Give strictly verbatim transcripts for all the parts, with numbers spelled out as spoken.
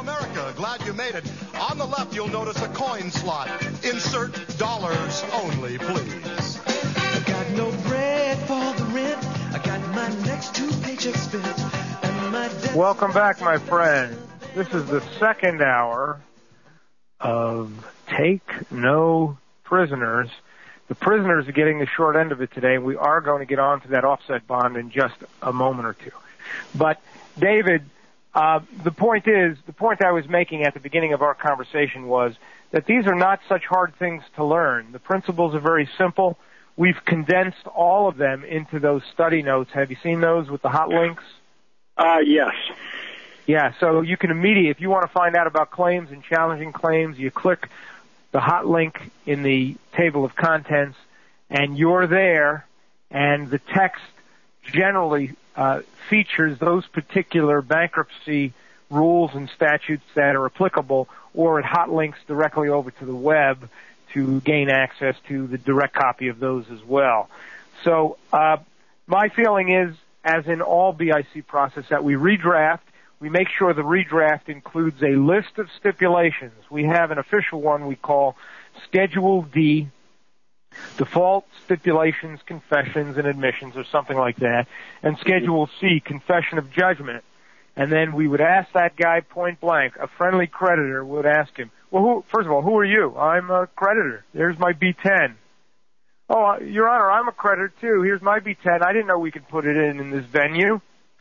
America, glad you made it. On the left, you'll notice a coin slot. Insert dollars only, please. I got no bread for the rent. I got my next two paychecks spent. And my debt. Welcome back, my friend. This is the second hour of Take No Prisoners. The prisoners are getting the short end of it today. We are going to get on to that offset bond in just a moment or two. But, David, uh, the point is, the point I was making at the beginning of our conversation was that these are not such hard things to learn. The principles are very simple. We've condensed all of them into those study notes. Have you seen those with the hot links? Uh, yes. Yeah, so you can immediately, if you want to find out about claims and challenging claims, you click the hot link in the table of contents, and you're there, and the text generally uh, features those particular bankruptcy rules and statutes that are applicable, or it hot links directly over to the web to gain access to the direct copy of those as well. So uh, my feeling is, as in all B I C process, that we redraft. We make sure the redraft includes a list of stipulations. We have an official one we call Schedule D, default stipulations, confessions, and admissions, or something like that, and Schedule C, confession of judgment. And then we would ask that guy point blank, a friendly creditor would ask him, well, who, first of all, who are you? I'm a creditor. There's my B ten. Oh, Your Honor, I'm a creditor, too. Here's my B ten. I didn't know we could put it in in this venue.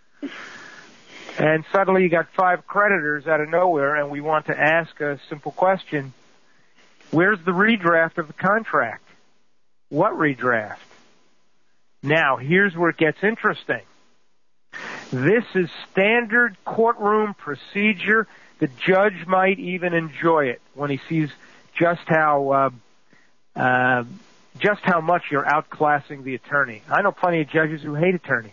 And suddenly you got five creditors out of nowhere, and we want to ask a simple question. Where's the redraft of the contract? What redraft? Now, here's where it gets interesting. This is standard courtroom procedure. The judge might even enjoy it when he sees just how uh, uh, just how much you're outclassing the attorney. I know plenty of judges who hate attorneys.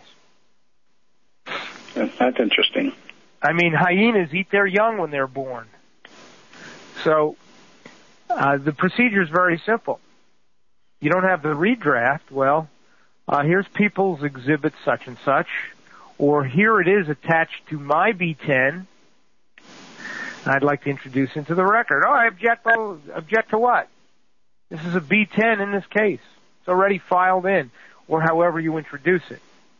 That's interesting. I mean, hyenas eat their young when they're born. So uh, the procedure is very simple. You don't have the redraft. Well, uh, here's People's Exhibit such and such, or here it is attached to my B ten. I'd like to introduce into the record. Oh, I object to, object to what? This is a B ten in this case. It's already filed in, or however you introduce it.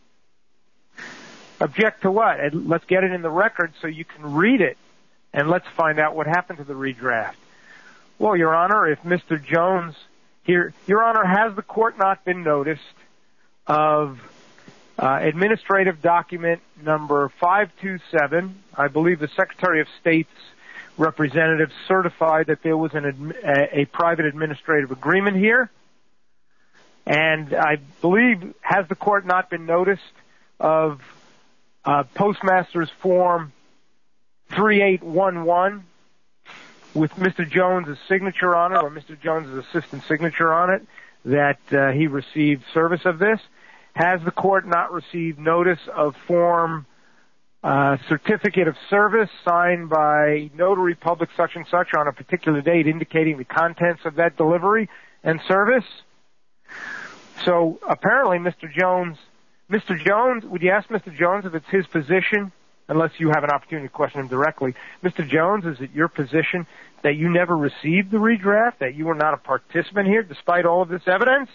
Object to what? And let's get it in the record so you can read it, and let's find out what happened to the redraft. Well, Your Honor, if Mister Jones here, Your Honor, has the court not been noticed of uh, administrative document number five two seven? I believe the Secretary of State's representative certified that there was an admi- a, a private administrative agreement here. And I believe, has the court not been noticed of Uh, Postmaster's Form thirty-eight eleven with Mister Jones' signature on it, or Mister Jones' assistant signature on it, that uh, he received service of this? Has the court not received notice of Form uh, Certificate of Service signed by Notary Public such and such on a particular date indicating the contents of that delivery and service? So apparently Mister Jones... Mister Jones, would you ask Mister Jones if it's his position, unless you have an opportunity to question him directly? Mister Jones, is it your position that you never received the redraft, that you were not a participant here despite all of this evidence?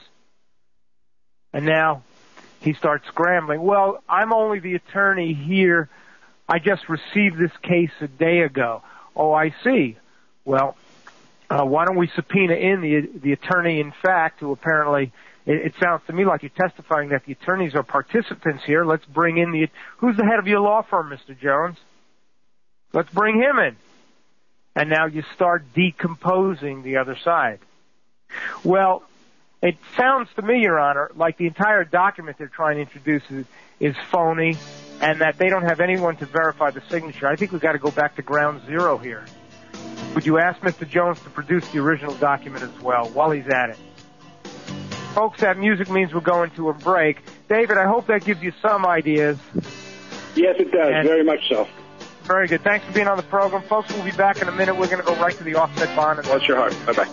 And now he starts scrambling. Well, I'm only the attorney here. I just received this case a day ago. Oh, I see. Well, uh, why don't we subpoena in the the attorney in fact, who apparently... It, it sounds to me like you're testifying that the attorneys are participants here. Let's bring in the... Who's the head of your law firm, Mister Jones? Let's bring him in. And now you start decomposing the other side. Well, it sounds to me, Your Honor, like the entire document they're trying to introduce is, is phony, and that they don't have anyone to verify the signature. I think we've got to go back to ground zero here. Would you ask Mister Jones to produce the original document as well while he's at it? Folks, that music means we're going to a break. David, I hope that gives you some ideas. Yes, it does. And very much so. Very good. Thanks for being on the program. Folks, we'll be back in a minute. We're going to go right to the offset bond. Bless your heart. Bye-bye.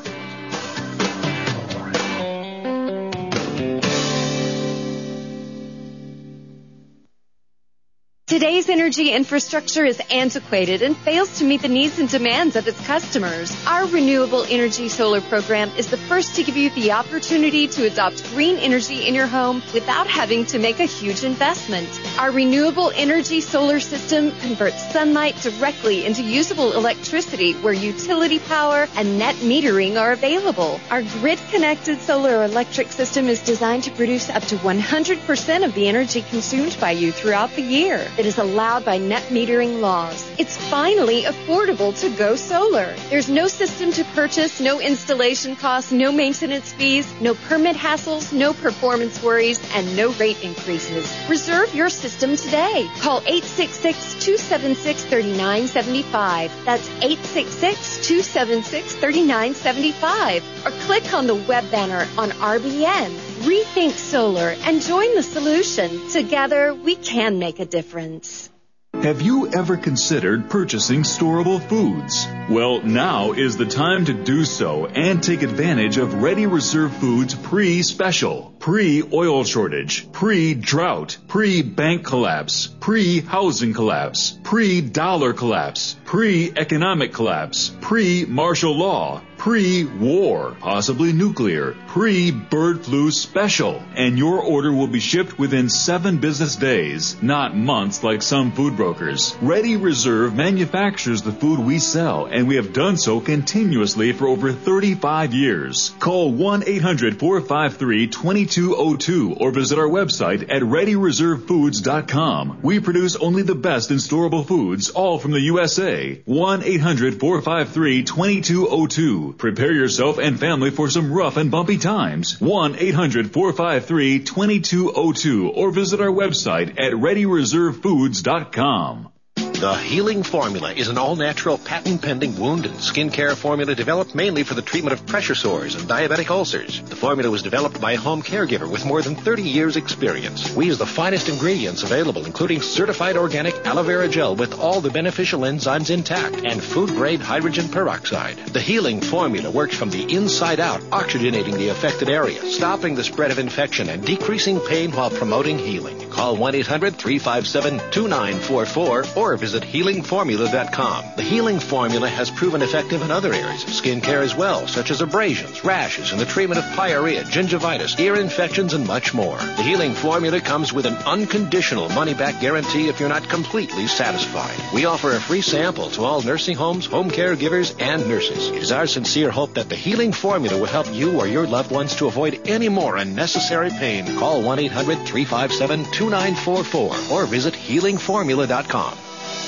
Today's energy infrastructure is antiquated and fails to meet the needs and demands of its customers. Our Renewable Energy Solar program is the first to give you the opportunity to adopt green energy in your home without having to make a huge investment. Our Renewable Energy Solar system converts sunlight directly into usable electricity where utility power and net metering are available. Our grid-connected solar electric system is designed to produce up to one hundred percent of the energy consumed by you throughout the year. It is allowed by net metering laws. It's finally affordable to go solar. There's no system to purchase, no installation costs, no maintenance fees, no permit hassles, no performance worries, and no rate increases. Reserve your system today. Call eight six six, two seven six, three nine seven five. That's eight six six, two seven six, three nine seven five. Or click on the web banner on R B N. Rethink solar and join the solution. Together, we can make a difference. Have you ever considered purchasing storable foods? Well, now is the time to do so and take advantage of Ready Reserve Foods pre-special, pre-oil shortage, pre-drought, pre-bank collapse, pre-housing collapse, pre-dollar collapse, pre-economic collapse, pre-martial law, pre-war, possibly nuclear, pre-bird flu special. And your order will be shipped within seven business days, not months like some food brokers. Ready Reserve manufactures the food we sell, and we have done so continuously for over thirty-five years. Call one eight hundred, four five three, two two zero two or visit our website at ready reserve foods dot com. We produce only the best in storable foods, all from the U S A. one eight hundred, four five three, two two zero two. Prepare yourself and family for some rough and bumpy times. one eight hundred, four five three, two two zero two or visit our website at ready reserve foods dot com. The Healing Formula is an all-natural, patent-pending wound and skin care formula developed mainly for the treatment of pressure sores and diabetic ulcers. The formula was developed by a home caregiver with more than thirty years' experience. We use the finest ingredients available, including certified organic aloe vera gel with all the beneficial enzymes intact and food-grade hydrogen peroxide. The Healing Formula works from the inside out, oxygenating the affected area, stopping the spread of infection, and decreasing pain while promoting healing. Call one eight hundred, three five seven, two nine four four or visit healing formula dot com. The Healing Formula has proven effective in other areas of skin care as well, such as abrasions, rashes, and the treatment of pyorrhea, gingivitis, ear infections, and much more. The Healing Formula comes with an unconditional money-back guarantee if you're not completely satisfied. We offer a free sample to all nursing homes, home caregivers, and nurses. It is our sincere hope that the Healing Formula will help you or your loved ones to avoid any more unnecessary pain. Call one eight hundred, three five seven, two nine four four or visit healing formula dot com.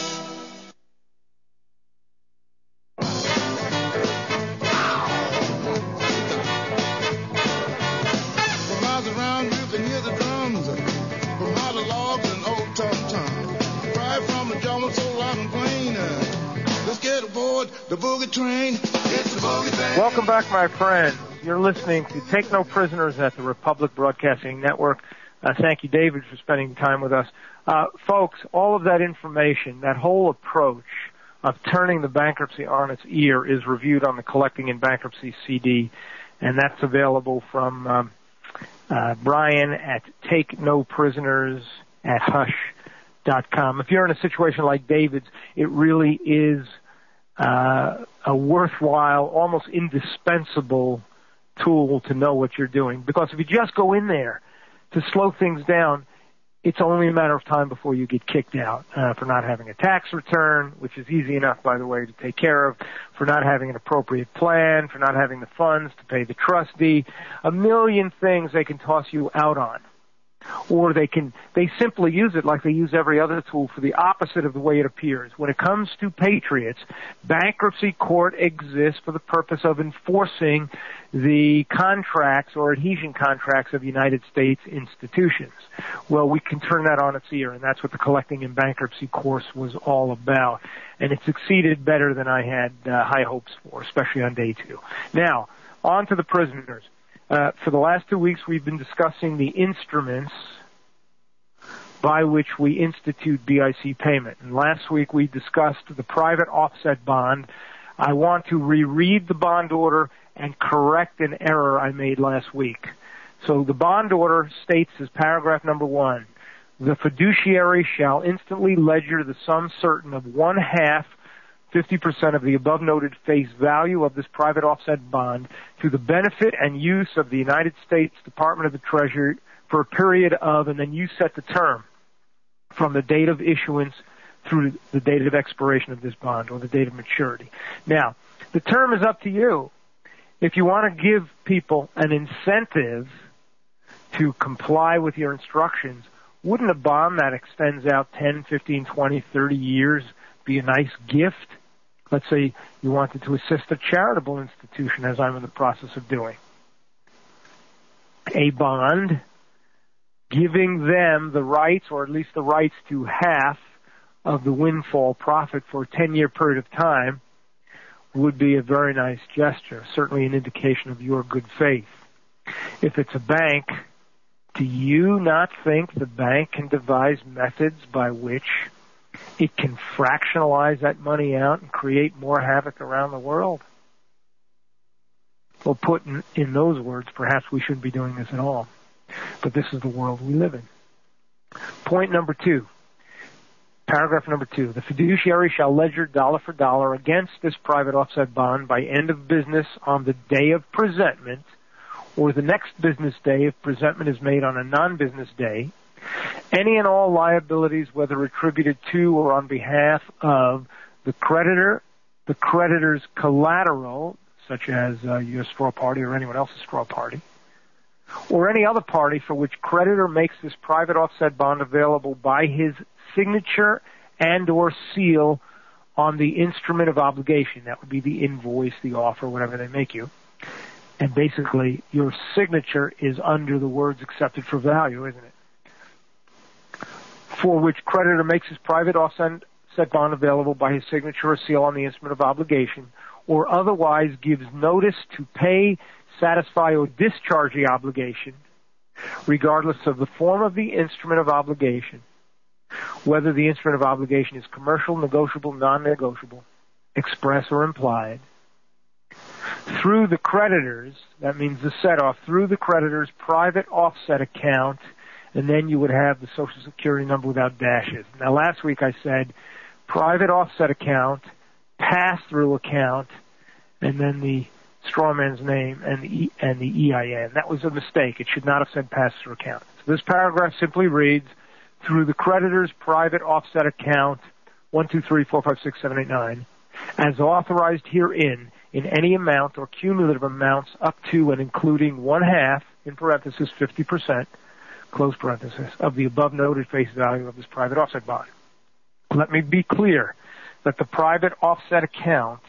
The boogie train, it's the boogie train. Welcome back, my friends. You're listening to Take No Prisoners at the Republic Broadcasting Network. Uh, thank you, David, for spending time with us. Uh, folks, all of that information, that whole approach of turning the bankruptcy on its ear is reviewed on the Collecting in Bankruptcy C D, and that's available from um, uh, Brian at Take No Prisoners at hush dot com. If you're in a situation like David's, it really is Uh, a worthwhile, almost indispensable tool to know what you're doing. Because if you just go in there to slow things down, it's only a matter of time before you get kicked out uh, for not having a tax return, which is easy enough, by the way, to take care of, for not having an appropriate plan, for not having the funds to pay the trustee, a million things they can toss you out on. Or they can, they simply use it like they use every other tool for the opposite of the way it appears. When it comes to patriots, bankruptcy court exists for the purpose of enforcing the contracts or adhesion contracts of United States institutions. Well, we can turn that on its ear, and that's what the Collecting in Bankruptcy course was all about. And it succeeded better than I had uh, high hopes for, especially on day two. Now, on to the prisoners. Uh, for the last two weeks, we've been discussing the instruments by which we institute B I C payment. And last week, we discussed the private offset bond. I want to reread the bond order and correct an error I made last week. So the bond order states as paragraph number one, the fiduciary shall instantly ledger the sum certain of one half, fifty percent of the above noted face value of this private offset bond to the benefit and use of the United States Department of the Treasury for a period of, and then you set the term, from the date of issuance through the date of expiration of this bond or the date of maturity. Now, the term is up to you. If you want to give people an incentive to comply with your instructions, wouldn't a bond that extends out ten, fifteen, twenty, thirty years be a nice gift? Let's say you wanted to assist a charitable institution, as I'm in the process of doing. A bond giving them the rights, or at least the rights to half of the windfall profit for a ten-year period of time, would be a very nice gesture, certainly an indication of your good faith. If it's a bank, do you not think the bank can devise methods by which it can fractionalize that money out and create more havoc around the world? Well, put in, in those words, perhaps we shouldn't be doing this at all. But this is the world we live in. Point number two. Paragraph number two. The fiduciary shall ledger dollar for dollar against this private offset bond by end of business on the day of presentment, or the next business day if presentment is made on a non-business day, any and all liabilities, whether attributed to or on behalf of the creditor, the creditor's collateral, such as uh, your straw party or anyone else's straw party, or any other party for which creditor makes this private offset bond available by his signature and or seal on the instrument of obligation. That would be the invoice, the offer, whatever they make you. And basically, your signature is under the words accepted for value, isn't it? For which creditor makes his private offset bond available by his signature or seal on the instrument of obligation, or otherwise gives notice to pay, satisfy, or discharge the obligation, regardless of the form of the instrument of obligation, whether the instrument of obligation is commercial, negotiable, non-negotiable, express, or implied, through the creditors, that means the set-off, through the creditor's private offset account, and then you would have the Social Security number without dashes. Now, last week I said private offset account, pass-through account, and then the strawman's name and the, e, and the E I N. That was a mistake. It should not have said pass-through account. So this paragraph simply reads, through the creditor's private offset account, one, two, three, four, five, six, seven, eight, nine, as authorized herein, in any amount or cumulative amounts up to and including one half, in parenthesis, fifty percent, close parenthesis, of the above noted face value of this private offset bond. Let me be clear that the private offset account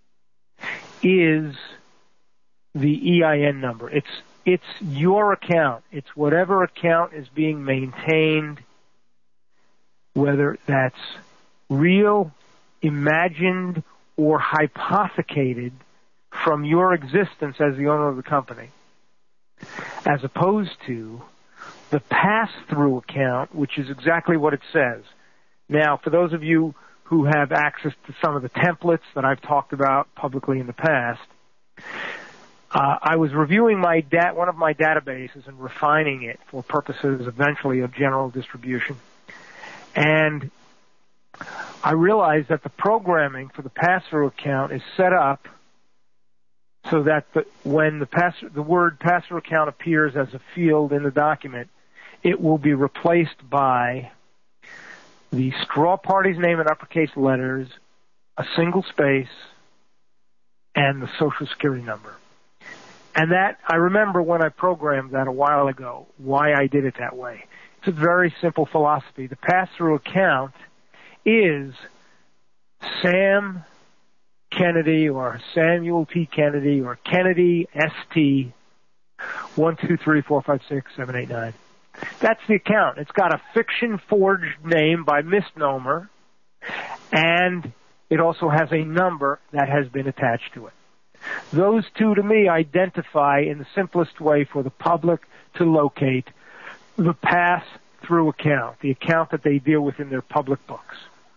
is the E I N number. It's, it's your account. It's whatever account is being maintained, whether that's real, imagined, or hypothecated from your existence as the owner of the company, as opposed to the pass-through account, which is exactly what it says. Now, for those of you who have access to some of the templates that I've talked about publicly in the past, uh, I was reviewing my dat- one of my databases and refining it for purposes eventually of general distribution. And I realized that the programming for the pass-through account is set up so that the, when the, pass, the word pass-through account appears as a field in the document, it will be replaced by the straw party's name in uppercase letters, a single space, and the Social Security number. And that, I remember when I programmed that a while ago, why I did it that way. It's a very simple philosophy. The pass-through account is Sam Kennedy or Samuel T. Kennedy or Kennedy S T one, two, three, four, five, six, seven, eight, nine. That's the account. It's got a fiction-forged name by misnomer, and it also has a number that has been attached to it. Those two, to me, identify in the simplest way for the public to locate the pass-through account, the account that they deal with in their public books.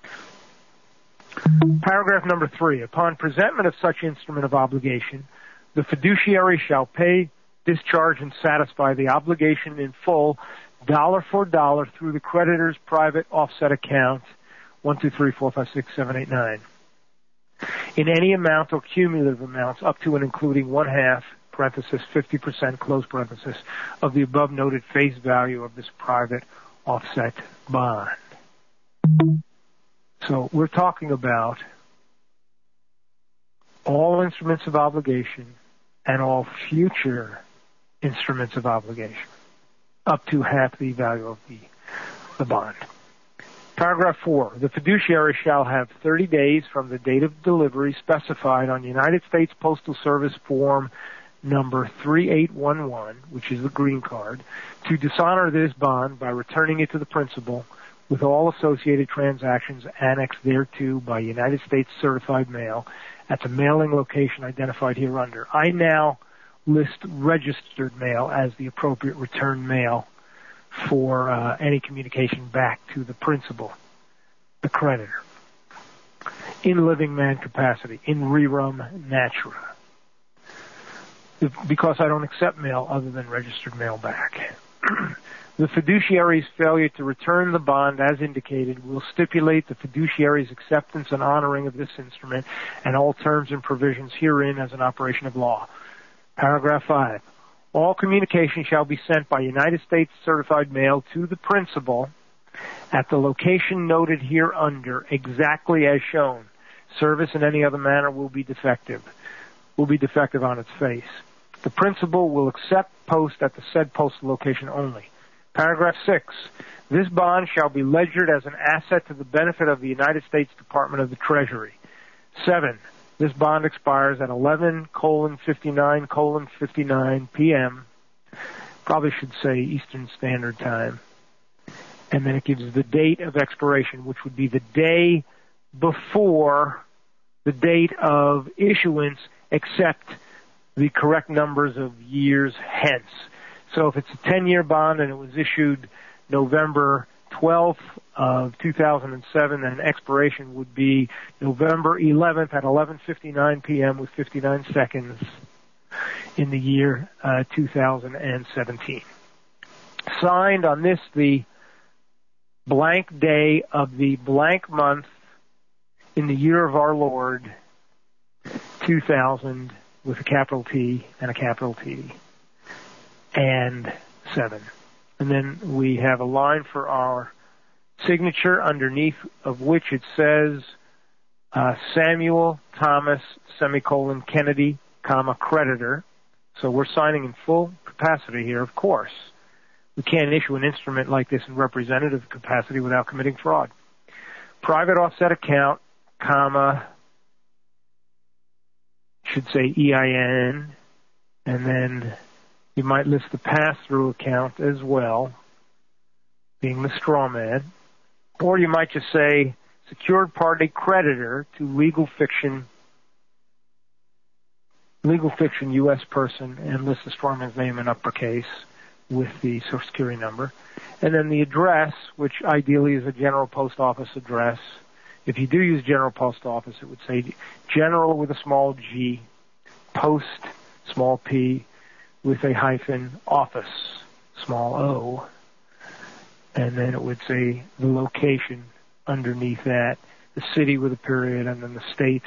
Paragraph number three. Upon presentment of such instrument of obligation, the fiduciary shall pay, discharge, and satisfy the obligation in full dollar for dollar through the creditor's private offset account, one, two, three, four, five, six, seven, eight, nine, in any amount or cumulative amounts up to and including one half, parenthesis, fifty percent, close parenthesis, of the above noted face value of this private offset bond. So we're talking about all instruments of obligation and all future instruments of obligation, up to half the value of the, the bond. Paragraph four, the fiduciary shall have thirty days from the date of delivery specified on United States Postal Service form number three eight one one, which is the green card, to dishonor this bond by returning it to the principal with all associated transactions annexed thereto by United States certified mail at the mailing location identified hereunder. I now list registered mail as the appropriate return mail for uh, any communication back to the principal, the creditor, in living man capacity, in rerum natura, because I don't accept mail other than registered mail back. The fiduciary's failure to return the bond as indicated will stipulate the fiduciary's acceptance and honoring of this instrument and all terms and provisions herein as an operation of law. Paragraph five. All communication shall be sent by United States certified mail to the principal at the location noted hereunder exactly as shown. Service in any other manner will be defective, will be defective on its face. The principal will accept post at the said postal location only. Paragraph six. This bond shall be ledgered as an asset to the benefit of the United States Department of the Treasury. Seven. This bond expires at eleven colon fifty-nine colon fifty-nine p.m. Probably should say Eastern Standard Time. And then it gives the date of expiration, which would be the day before the date of issuance, except the correct numbers of years hence. So if it's a ten-year bond and it was issued November twelfth of two thousand seven, then expiration would be November eleventh at eleven fifty-nine p.m. with fifty-nine seconds in the year uh, two thousand seventeen. Signed on this, the blank day of the blank month in the year of our Lord, two thousand, with a capital T and a capital T, and seven. And then we have a line for our signature underneath of which it says uh, Samuel Thomas semicolon Kennedy, comma, creditor. So we're signing in full capacity here, of course. We can't issue an instrument like this in representative capacity without committing fraud. Private offset account, comma, should say E I N, and then you might list the pass-through account as well, being the straw man. Or you might just say secured party creditor to legal fiction, legal fiction U S person, and list the straw man's name in uppercase with the Social Security number. And then the address, which ideally is a General Post Office address. If you do use General Post Office, it would say General with a small g, Post, small p, with a hyphen, Office, small o. And then it would say the location underneath that, the city with a period, and then the state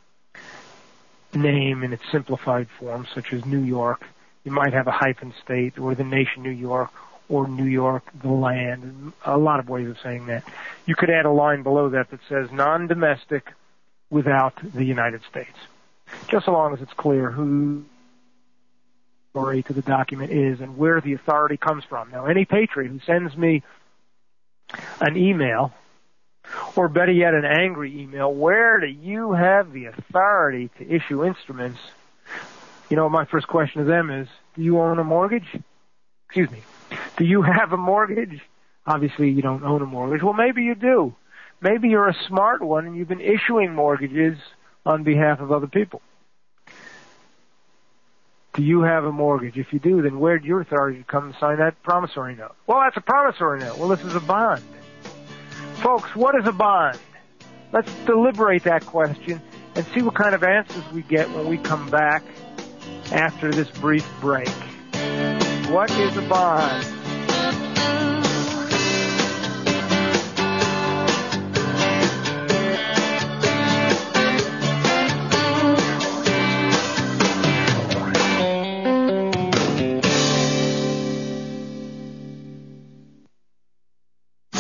name in its simplified form, such as New York. You might have a hyphen state, or the nation New York, or New York, the land. A lot of ways of saying that. You could add a line below that that says non-domestic without the United States. Just so long as it's clear who the authority to the document is and where the authority comes from. Now, any patriot who sends me an email, or better yet, an angry email, where do you have the authority to issue instruments? You know, my first question to them is, do you own a mortgage? Excuse me. Do you have a mortgage? Obviously, you don't own a mortgage. Well, maybe you do. Maybe you're a smart one and you've been issuing mortgages on behalf of other people. Do you have a mortgage? If you do, then where'd your authority come to sign that promissory note? Well, that's a promissory note. Well, this is a bond. Folks, what is a bond? Let's deliberate that question and see what kind of answers we get when we come back after this brief break. What is a bond?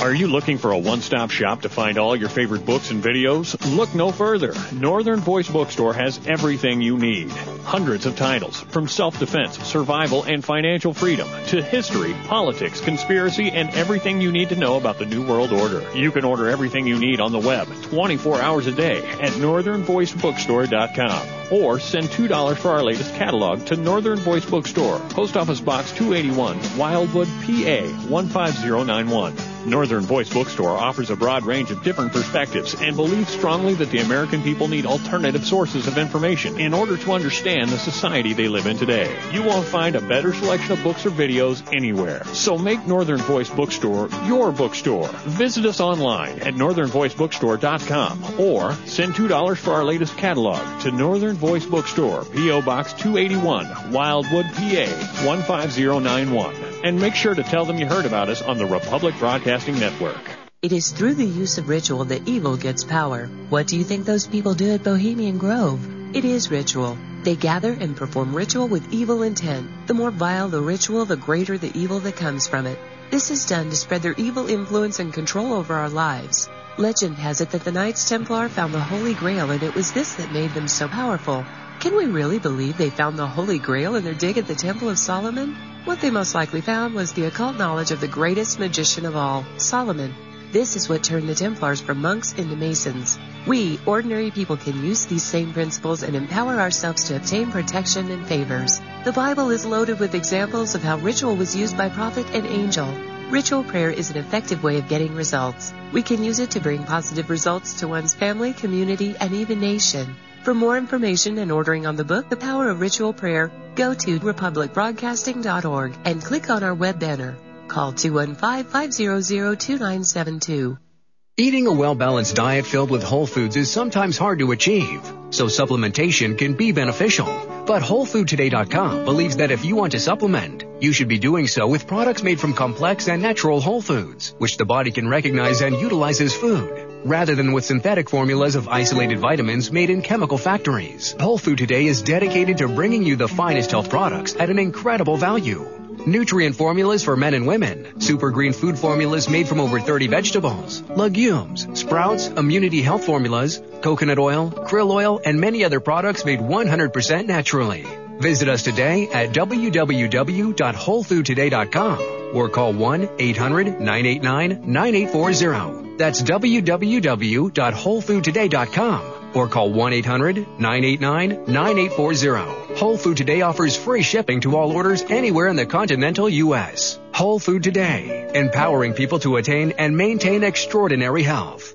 Are you looking for a one-stop shop to find all your favorite books and videos? Look no further. Northern Voice Bookstore has everything you need. Hundreds of titles, from self-defense, survival, and financial freedom, to history, politics, conspiracy, and everything you need to know about the New World Order. You can order everything you need on the web, twenty-four hours a day, at northern voice bookstore dot com. Or send two dollars for our latest catalog to Northern Voice Bookstore, Post Office Box two eighty-one, Wildwood, P A one five zero nine one. Northern Voice Bookstore offers a broad range of different perspectives and believes strongly that the American people need alternative sources of information in order to understand the society they live in today. You won't find a better selection of books or videos anywhere. So make Northern Voice Bookstore your bookstore. Visit us online at northern voice bookstore dot com or send two dollars for our latest catalog to Northern Voice Bookstore, P O Box two eighty-one, Wildwood, P A one five zero nine one. And make sure to tell them you heard about us on the Republic Broadcasting Network. It is through the use of ritual that evil gets power. What do you think those people do at Bohemian Grove? It is ritual. They gather and perform ritual with evil intent. The more vile the ritual, the greater the evil that comes from it. This is done to spread their evil influence and control over our lives. Legend has it that the Knights Templar found the Holy Grail, and it was this that made them so powerful. Can we really believe they found the Holy Grail in their dig at the Temple of Solomon? What they most likely found was the occult knowledge of the greatest magician of all, Solomon. This is what turned the Templars from monks into Masons. We, ordinary people, can use these same principles and empower ourselves to obtain protection and favors. The Bible is loaded with examples of how ritual was used by prophet and angel. Ritual prayer is an effective way of getting results. We can use it to bring positive results to one's family, community, and even nation. For more information and ordering on the book, The Power of Ritual Prayer, go to republic broadcasting dot org and click on our web banner. Call two one five, five zero zero, two nine seven two. Eating a well-balanced diet filled with whole foods is sometimes hard to achieve, so supplementation can be beneficial. But whole food today dot com believes that if you want to supplement, you should be doing so with products made from complex and natural whole foods, which the body can recognize and utilize as food, rather than with synthetic formulas of isolated vitamins made in chemical factories. Whole Food Today is dedicated to bringing you the finest health products at an incredible value. Nutrient formulas for men and women, super green food formulas made from over thirty vegetables, legumes, sprouts, immunity health formulas, coconut oil, krill oil, and many other products made one hundred percent naturally. Visit us today at w w w dot whole food today dot com or call one eight hundred, nine eight nine, nine eight four zero. That's w w w dot whole food today dot com or call one eight hundred, nine eight nine, nine eight four zero. Whole Food Today offers free shipping to all orders anywhere in the continental U S. Whole Food Today, empowering people to attain and maintain extraordinary health.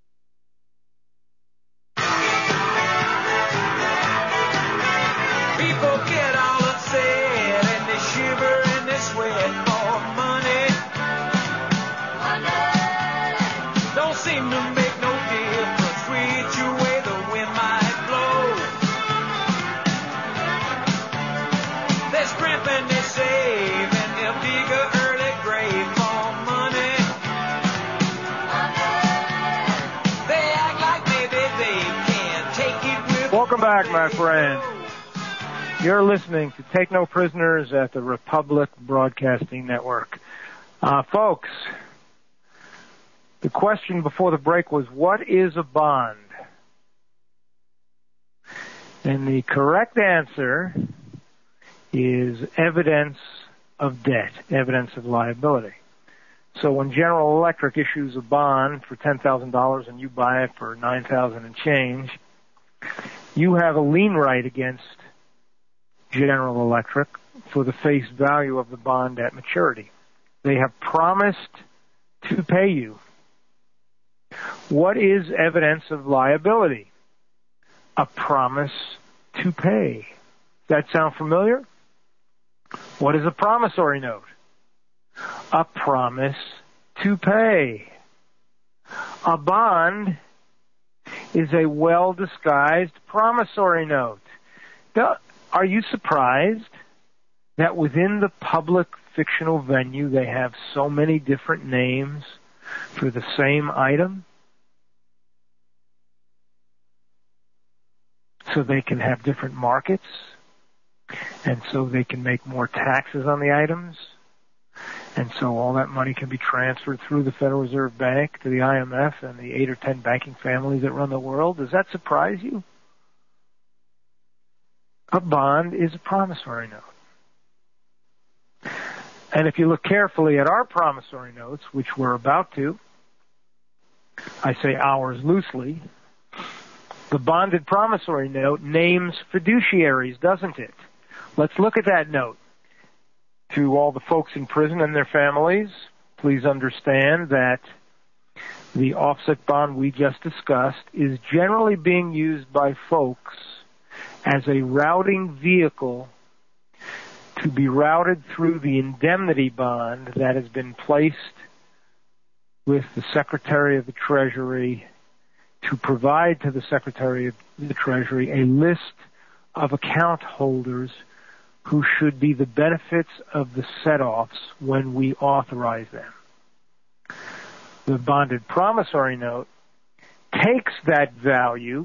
People get all upset and they shiver and they sweat for money. Money don't seem to make no difference which way the wind might blow. They scrimp and they save and they'll dig a early grave for money. Money they act like maybe they can take it with. Welcome back, my friend. You're listening to Take No Prisoners at the Republic Broadcasting Network. Uh, folks, the question before the break was, what is a bond? And the correct answer is evidence of debt, evidence of liability. So when General Electric issues a bond for ten thousand dollars and you buy it for nine thousand dollars and change, you have a lien right against General Electric for the face value of the bond at maturity. They have promised to pay you. What is evidence of liability? A promise to pay. Does that sound familiar? What is a promissory note? A promise to pay. A bond is a well-disguised promissory note. Now, are you surprised that within the public fictional venue they have so many different names for the same item? So they can have different markets, and so they can make more taxes on the items, And so all that money can be transferred through the Federal Reserve Bank to the I M F and the eight or ten banking families that run the world. Does that surprise you? A bond is a promissory note. And if you look carefully at our promissory notes, which we're about to, I say ours loosely, the bonded promissory note names fiduciaries, doesn't it? Let's look at that note. To all the folks in prison and their families, please understand that the offset bond we just discussed is generally being used by folks as a routing vehicle to be routed through the indemnity bond that has been placed with the Secretary of the Treasury to provide to the Secretary of the Treasury a list of account holders who should be the benefits of the set-offs when we authorize them. The bonded promissory note takes that value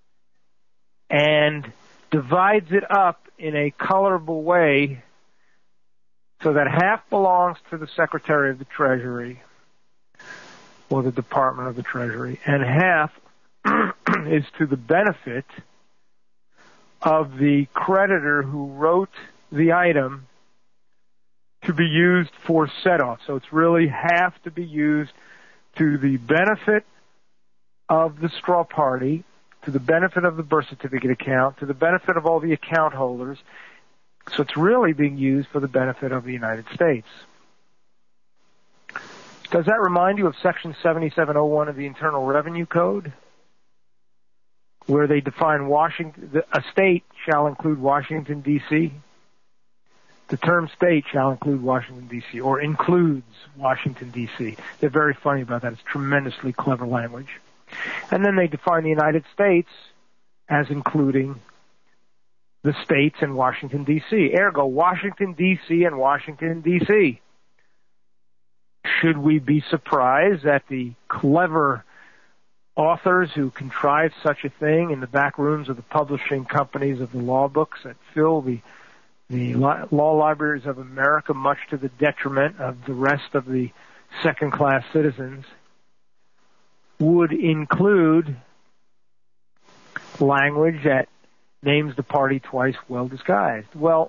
and divides it up in a colorable way so that half belongs to the Secretary of the Treasury or the Department of the Treasury, and half is to the benefit of the creditor who wrote the item to be used for set-off. So it's really half to be used to the benefit of the straw party, to the benefit of the birth certificate account, to the benefit of all the account holders. So it's really being used for the benefit of the United States. Does that remind you of Section seventy-seven oh one of the Internal Revenue Code, where they define Washington, a state shall include Washington, D C? The term state shall include Washington, D C, or includes Washington, D C. They're very funny about that. It's tremendously clever language. And then they define the United States as including the states and Washington, D C. Ergo, Washington, D C and Washington, D C. Should we be surprised that the clever authors who contrived such a thing in the back rooms of the publishing companies of the law books that fill the the law libraries of America, much to the detriment of the rest of the second-class citizens, would include language that names the party twice well disguised? Well,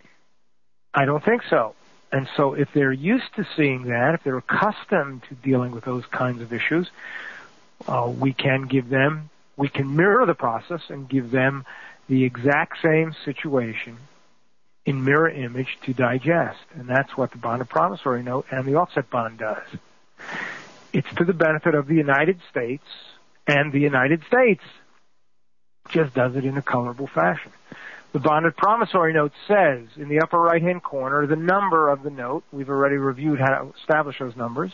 I don't think so. And so if they're used to seeing that, if they're accustomed to dealing with those kinds of issues, uh, we can give them, we can mirror the process and give them the exact same situation in mirror image to digest. And that's what the bonded promissory note and the offset bond does. It's to the benefit of the United States, and the United States just does it in a colorable fashion. The bonded promissory note says in the upper right-hand corner the number of the note. We've already reviewed how to establish those numbers.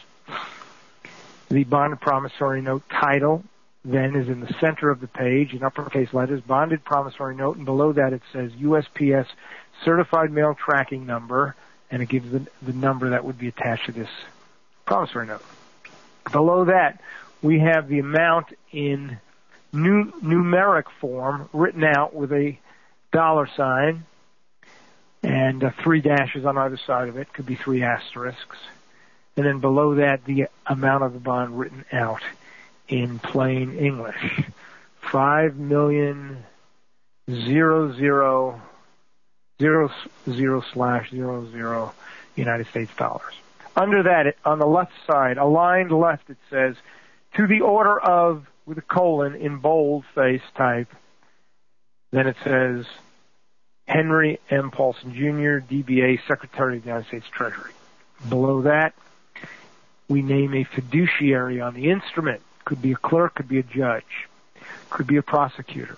The bonded promissory note title then is in the center of the page in uppercase letters, bonded promissory note, and below that it says U S P S certified mail tracking number, and it gives the, the number that would be attached to this promissory note. Below that, we have the amount in nu- numeric form written out with a dollar sign and uh, three dashes on either side of it. Could be three asterisks. And then below that, the amount of the bond written out in plain English. Five million zero zero zero zero slash zero zero United States dollars. Under that, it, on the left side, aligned left, it says, to the order of, with a colon in bold-face type. Then it says, Henry M. Paulson, Junior, D B A, Secretary of the United States Treasury. Below that, we name a fiduciary on the instrument. Could be a clerk, could be a judge, could be a prosecutor.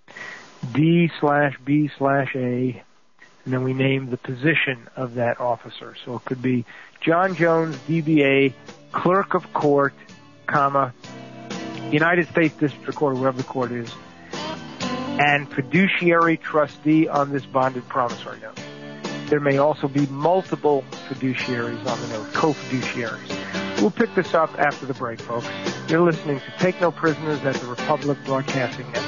D slash B slash A, and then we name the position of that officer. So it could be John Jones, D B A, clerk of court, comma, United States District Court, wherever the court is, and fiduciary trustee on this bonded promissory note. There may also be multiple fiduciaries on the note, co-fiduciaries. We'll pick this up after the break, folks. You're listening to Take No Prisoners at the Republic Broadcasting Network.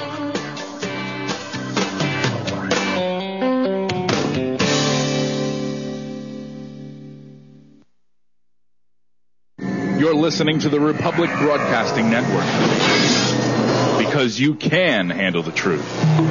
You're listening to the Republic Broadcasting Network. Because you can handle the truth.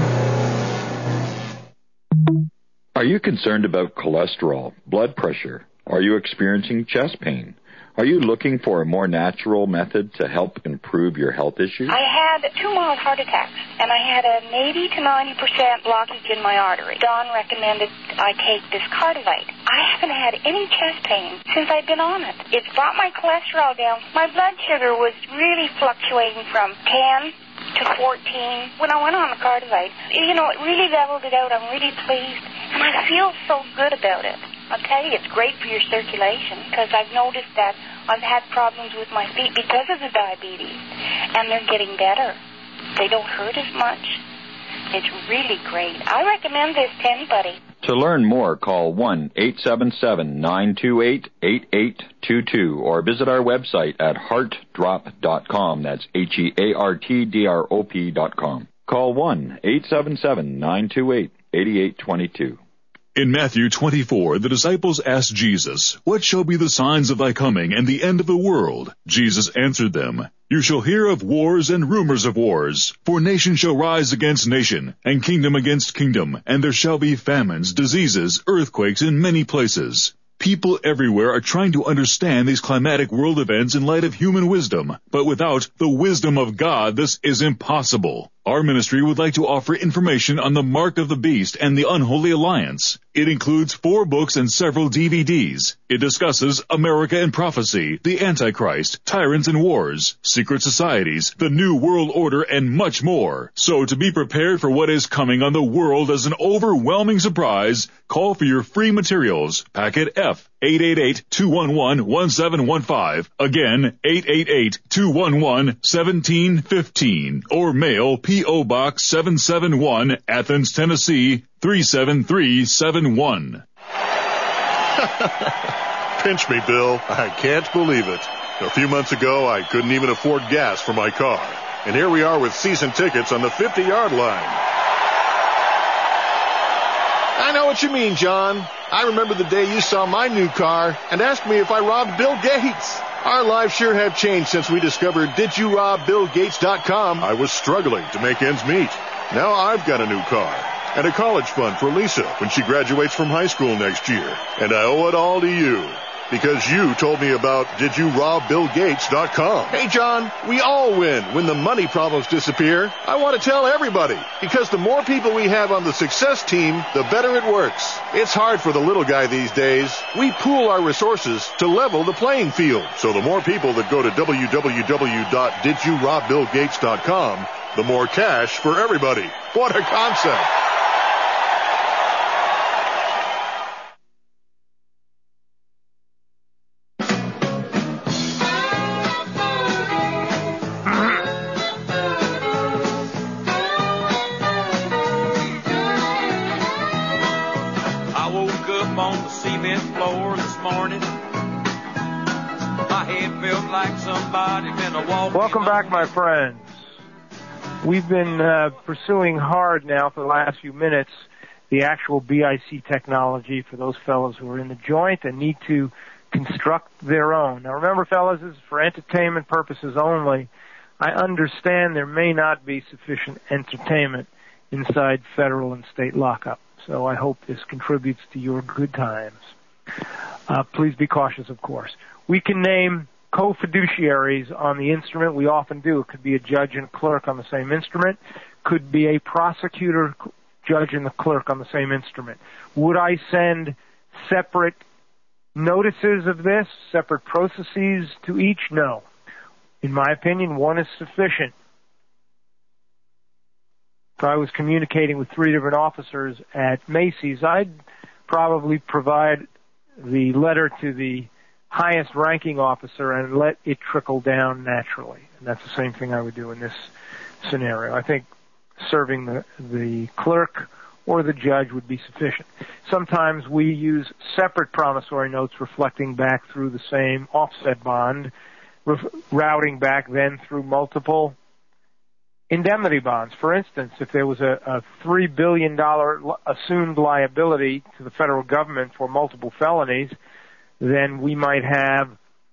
Are you concerned about cholesterol, blood pressure? Are you experiencing chest pain? Are you looking for a more natural method to help improve your health issues? I had two mild heart attacks, and I had an eighty to ninety percent blockage in my artery. Don recommended I take this Cardivite. I haven't had any chest pain since I've been on it. It's brought my cholesterol down. My blood sugar was really fluctuating from ten to fourteen when I went on the Cardivite. You know, it really leveled it out. I'm really pleased, and I feel so good about it. I'll tell you, it's great for your circulation because I've noticed that I've had problems with my feet because of the diabetes, and they're getting better. They don't hurt as much. It's really great. I recommend this to anybody. To learn more, call one eight seven seven, nine two eight, eight eight two two or visit our website at heart drop dot com. That's H E A R T D R O P dot com. Call one eight seven seven, nine two eight, eight eight two two. In Matthew twenty-four, the disciples asked Jesus, "What shall be the signs of thy coming and the end of the world?" Jesus answered them, "You shall hear of wars and rumors of wars. For nation shall rise against nation, and kingdom against kingdom, and there shall be famines, diseases, earthquakes in many places." People everywhere are trying to understand these climatic world events in light of human wisdom, but without the wisdom of God, this is impossible. Our ministry would like to offer information on the Mark of the Beast and the Unholy Alliance. It includes four books and several D V Ds. It discusses America and Prophecy, the Antichrist, Tyrants and Wars, Secret Societies, the New World Order, and much more. So to be prepared for what is coming on the world as an overwhelming surprise, call for your free materials. Packet F, eight eight eight, two one one, one seven one five. Again, eight eight eight, two one one, one seven one five. Or mail P O. Box seven seven one, Athens, Tennessee, three seven three seven one. Pinch me, Bill. I can't believe it. A few months ago, I couldn't even afford gas for my car. And here we are with season tickets on the fifty-yard line. I know what you mean, John. I remember the day you saw my new car and asked me if I robbed Bill Gates. Our lives sure have changed since we discovered did you rob bill gates dot com. I was struggling to make ends meet. Now I've got a new car and a college fund for Lisa when she graduates from high school next year. And I owe it all to you because you told me about did you rob bill gates dot com. Hey, John, we all win when the money problems disappear. I want to tell everybody because the more people we have on the success team, the better it works. It's hard for the little guy these days. We pool our resources to level the playing field. So the more people that go to w w w dot did you rob bill gates dot com, the more cash for everybody. What a concept. Welcome back, my friends. We've been uh, pursuing hard now for the last few minutes the actual B I C technology for those fellows who are in the joint and need to construct their own. Now remember, fellas, this is for entertainment purposes only. I understand there may not be sufficient entertainment inside federal and state lockup, so I hope this contributes to your good times. Uh, please be cautious, of course. We can name co-fiduciaries on the instrument. We often do. It could be a judge and clerk on the same instrument. Could be a prosecutor, judge, and the clerk on the same instrument. Would I send separate notices of this, separate processes to each? No. In my opinion, one is sufficient. If I was communicating with three different officers at Macy's, I'd probably provide the letter to the highest ranking officer and let it trickle down naturally. And that's the same thing I would do in this scenario. I think serving the, the clerk or the judge would be sufficient. Sometimes we use separate promissory notes reflecting back through the same offset bond, ref- routing back then through multiple indemnity bonds. For instance, if there was a, a three billion dollars assumed liability to the federal government for multiple felonies, then we might have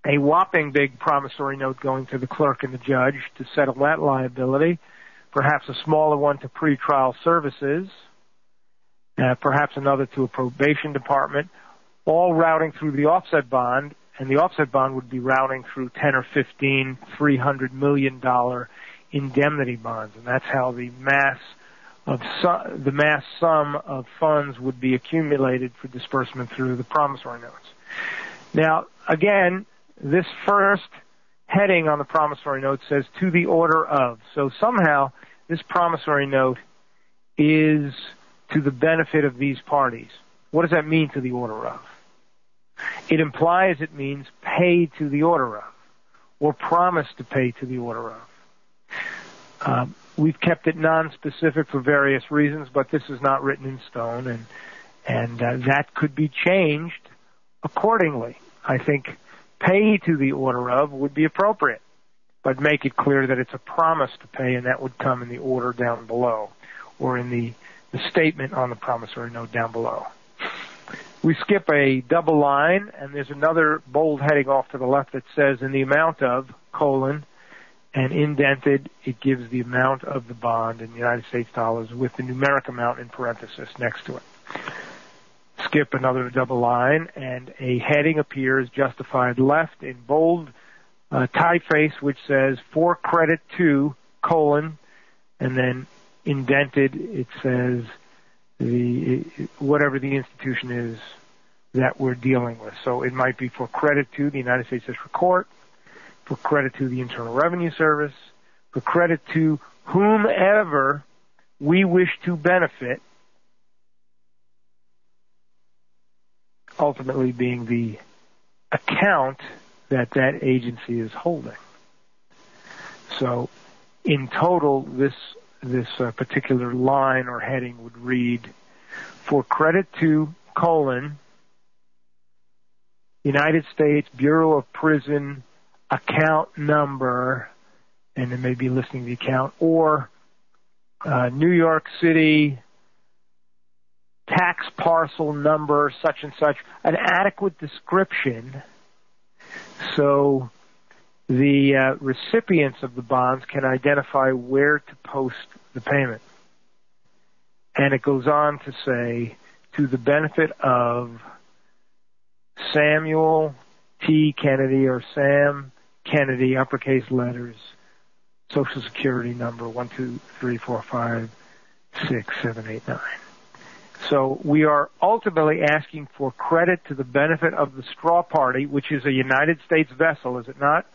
a whopping big promissory note going to the clerk and the judge to settle that liability, perhaps a smaller one to pretrial services, uh, perhaps another to a probation department, all routing through the offset bond, and the offset bond would be routing through ten or fifteen, three hundred million dollars indemnity bonds, and that's how the mass of su- the mass sum of funds would be accumulated for disbursement through the promissory notes. Now, again, this first heading on the promissory note says to the order of. So somehow this promissory note is to the benefit of these parties. What does that mean, to the order of? It implies it means pay to the order of, or promise to pay to the order of. Um, we've kept it non-specific for various reasons, but this is not written in stone, and and uh, that could be changed accordingly. I think pay to the order of would be appropriate, but make it clear that it's a promise to pay, and that would come in the order down below, or in the, the statement on the promissory note down below. We skip a double line, and there's another bold heading off to the left that says, in the amount of, colon, and indented, it gives the amount of the bond in United States dollars with the numeric amount in parenthesis next to it. Skip another double line, and a heading appears, justified left, in bold uh, typeface, which says, for credit to, colon, and then indented, it says, the whatever the institution is that we're dealing with. So it might be for credit to the United States District Court, for credit to the Internal Revenue Service, for credit to whomever we wish to benefit, ultimately being the account that that agency is holding. So in total, this this uh, particular line or heading would read, for credit to, colon, United States Bureau of Prison account number, and it may be listing the account, or uh, New York City tax parcel number, such and such, an adequate description so the uh, recipients of the bonds can identify where to post the payment. And it goes on to say, to the benefit of Samuel T. Kennedy, or Sam Kennedy, uppercase letters, Social Security number one, two, three, four, five, six, seven, eight, nine. So we are ultimately asking for credit to the benefit of the straw party, which is a United States vessel, is it not?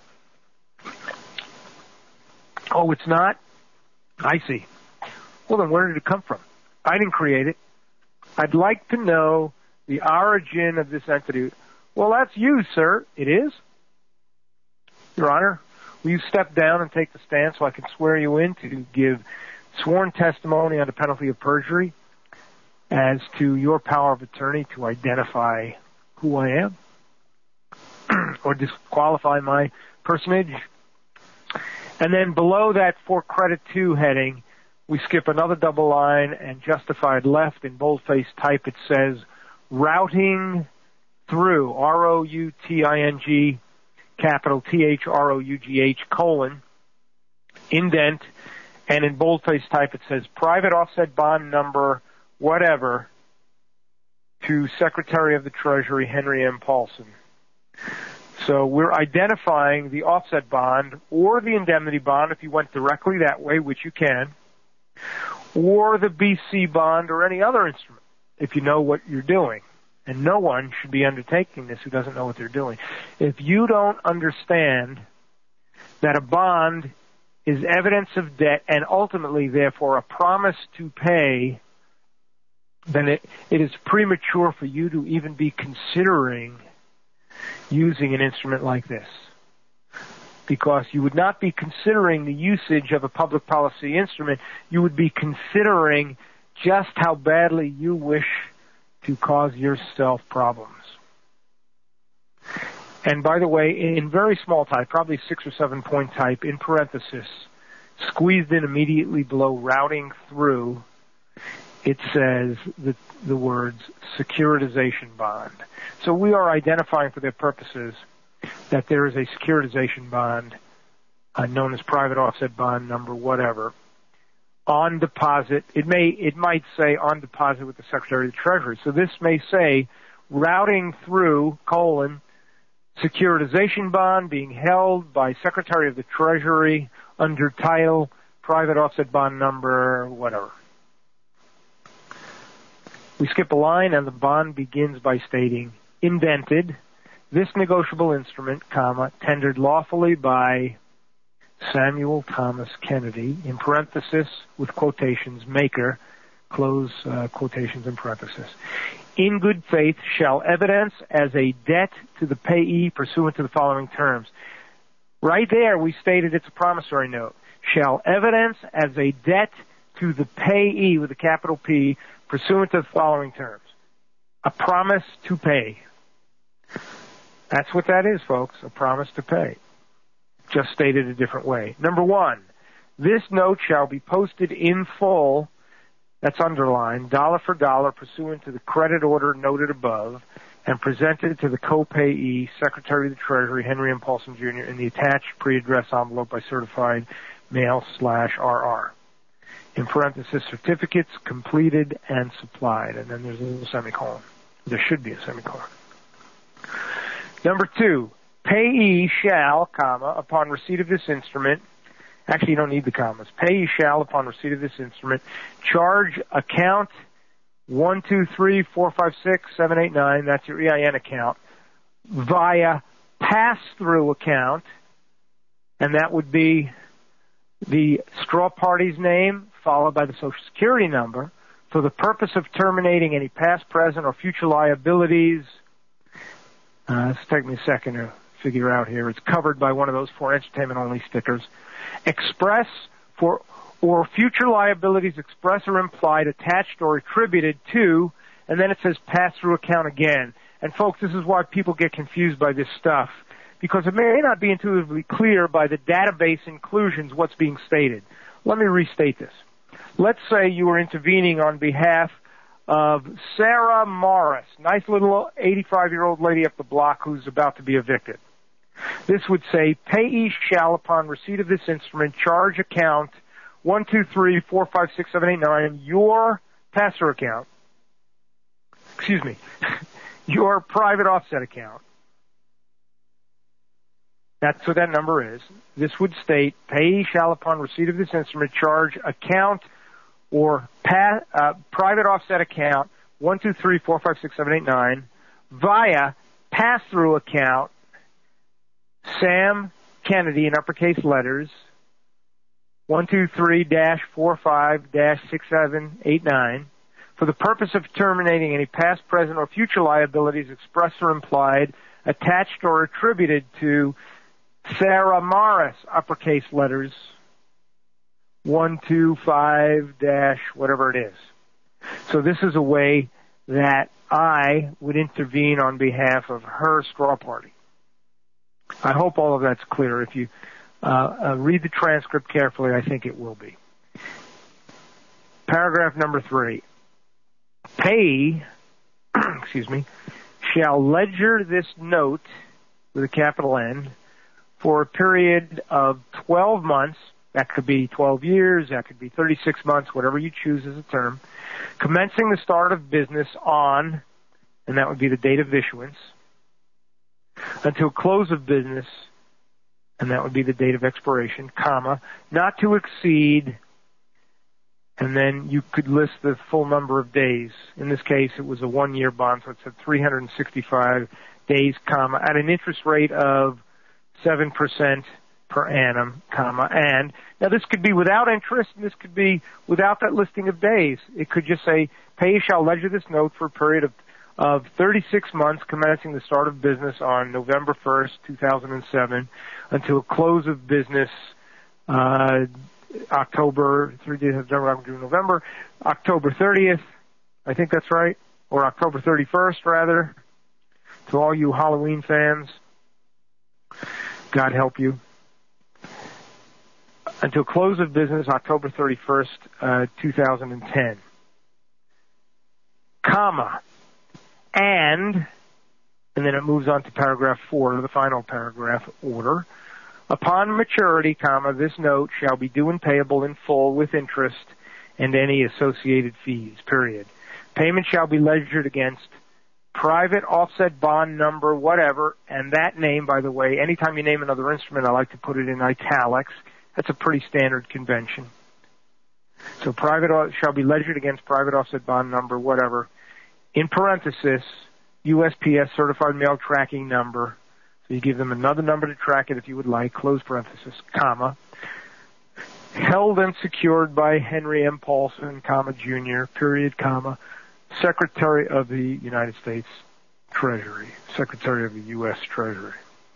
Oh, it's not? I see. Well, then where did it come from? I didn't create it. I'd like to know the origin of this entity. Well, that's you, sir. It is? Your Honor, will you step down and take the stand so I can swear you in to give sworn testimony under penalty of perjury as to your power of attorney to identify who I am or disqualify my personage? And then below that for credit to heading, we skip another double line, and justified left in boldface type it says routing through, R O U T I N G, capital T H R O U G H, colon, indent, and in boldface type it says private offset bond number, whatever, to Secretary of the Treasury Henry M. Paulson. So we're identifying the offset bond or the indemnity bond if you went directly that way, which you can, or the B C bond or any other instrument if you know what you're doing. And no one should be undertaking this who doesn't know what they're doing. If you don't understand that a bond is evidence of debt and ultimately, therefore, a promise to pay, then it, it is premature for you to even be considering using an instrument like this, because you would not be considering the usage of a public policy instrument. You would be considering just how badly you wish to cause yourself problems. And by the way, in very small type, probably six or seven point type, in parenthesis, squeezed in immediately below routing through, it says the, the words securitization bond. So we are identifying for their purposes that there is a securitization bond, uh, known as private offset bond number whatever, on deposit. It may, it might say on deposit with the Secretary of the Treasury. So this may say routing through, colon, securitization bond being held by Secretary of the Treasury under title private offset bond number whatever. We skip a line and the bond begins by stating, indented, this negotiable instrument, comma, tendered lawfully by Samuel Thomas Kennedy, in parenthesis, with quotations, maker, close uh, quotations in parenthesis, in good faith shall evidence as a debt to the payee pursuant to the following terms. Right there we stated it's a promissory note. Shall evidence as a debt to the payee with a capital P pursuant to the following terms. A promise to pay. That's what that is, folks, a promise to pay. Just stated a different way. Number one, this note shall be posted in full, that's underlined, dollar for dollar pursuant to the credit order noted above, and presented to the co-payee, Secretary of the Treasury, Henry M. Paulson, Junior, in the attached pre-addressed envelope by certified mail slash R R. In parenthesis, certificates completed and supplied. And then there's a little semicolon. There should be a semicolon. Number two, payee shall, comma, upon receipt of this instrument, actually you don't need the commas, payee shall, upon receipt of this instrument, charge account one two three four five six seven eight nine, that's your E I N account, via pass-through account, and that would be the straw party's name followed by the Social Security number, for the purpose of terminating any past, present, or future liabilities. Uh, this will take me a second to figure out here. It's covered by one of those for entertainment-only stickers. Express for or future liabilities express or implied, attached or attributed to, and then it says pass-through account again. And folks, this is why people get confused by this stuff, because it may not be intuitively clear by the database inclusions what's being stated. Let me restate this. Let's say you were intervening on behalf of Sarah Morris, nice little eighty-five-year-old lady up the block who's about to be evicted. This would say, payee shall, upon receipt of this instrument, charge account one two three four five six seven eight nine, your pass-through account, excuse me, your private offset account. That's what that number is. This would state, payee shall, upon receipt of this instrument, charge account or pa- uh, private offset account one two three four five six seven eight nine via pass-through account Sam Kennedy in uppercase letters one two three dash four five dash six seven eight nine for the purpose of terminating any past, present, or future liabilities expressed or implied, attached or attributed to Sarah Morris, uppercase letters, one two five dash whatever it is. So this is a way that I would intervene on behalf of her straw party. I hope all of that's clear. If you uh, uh, read the transcript carefully, I think it will be. Paragraph number three. Payee, excuse me, shall ledger this note with a capital N for a period of twelve months. That could be twelve years, that could be thirty-six months, whatever you choose as a term, commencing the start of business on, and that would be the date of issuance, until close of business, and that would be the date of expiration, comma, not to exceed, and then you could list the full number of days. In this case, it was a one-year bond, so it said three hundred sixty-five days, comma, at an interest rate of seven percent per annum, comma, and now this could be without interest, and this could be without that listing of days. It could just say, payee shall ledger this note for a period of, of thirty-six months commencing the start of business on November first, two thousand seven, until close of business, uh, October, three days of November, October thirtieth, I think that's right, or October thirty-first, rather, to all you Halloween fans. God help you. Until close of business, October thirty-first, uh, two thousand ten. Comma. And And then it moves on to paragraph four, the final paragraph order. Upon maturity, comma, this note shall be due and payable in full with interest and any associated fees, period. Payment shall be ledgered against private offset bond number, whatever, and that name, by the way, anytime you name another instrument, I like to put it in italics. That's a pretty standard convention. So private shall be ledgered against private offset bond number, whatever, in parenthesis, U S P S certified mail tracking number. So you give them another number to track it if you would like, close parenthesis, comma, held and secured by Henry M. Paulson, comma, Junior, period, comma, Secretary of the United States Treasury, Secretary of the U S Treasury.